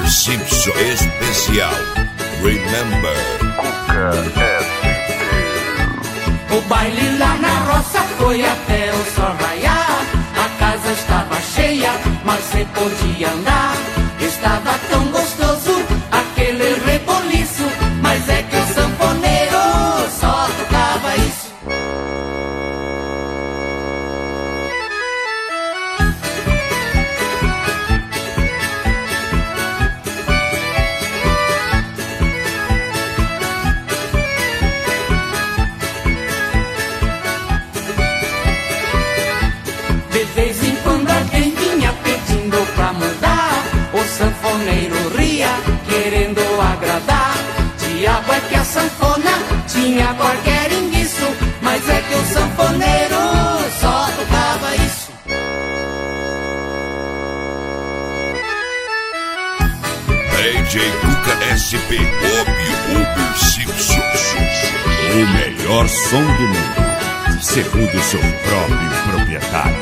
Simpson especial. Remember. Cuca SP. O baile lá na roça foi até o sol raiar. A casa estava cheia, mas cê podia andar. Estava tão gostoso aquele reboliço, mas é que o sanfoneiro só tocava isso. De vez em quando alguém vinha pedindo pra mudar. O sanfoneiro ria, querendo agradar. Diabo é que a sanfona tinha qualquer enguiço, mas é que o sanfoneiro só tocava isso. DJ Cuca SP. Óbvio Simpson. O melhor som do mundo, segundo seu próprio proprietário.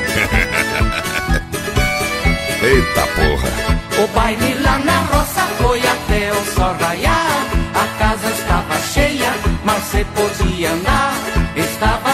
Eita porra. O baile lá na roça foi até o sol raiar. A casa estava cheia, mas cê podia andar. Estava